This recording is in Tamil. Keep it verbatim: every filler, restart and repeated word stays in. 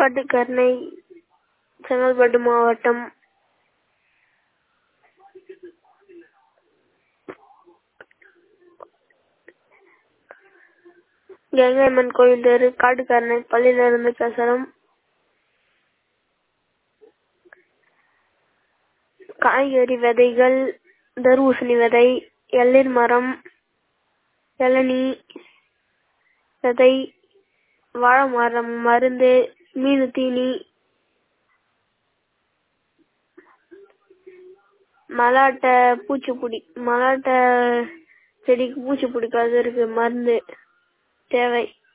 பட்டுக்கரணை, செங்கல்பட்டு மாவட்டம். கங்கையம்மன் கோயில் தெரு, காட்டுக்கரணை, பள்ளியில இருந்து பேசுறோம். காய்கறி விதைகள், தர்பூசணி விதை, இளநீர் மரம், இளநீ விதை, வாழை மரம் மருந்து, மீன் தீனி, மலாட்டை பூச்சிப்புடி, மலாட்டை செடிக்கு பூச்சி பிடிக்காது இருக்கு மருந்து தேவை.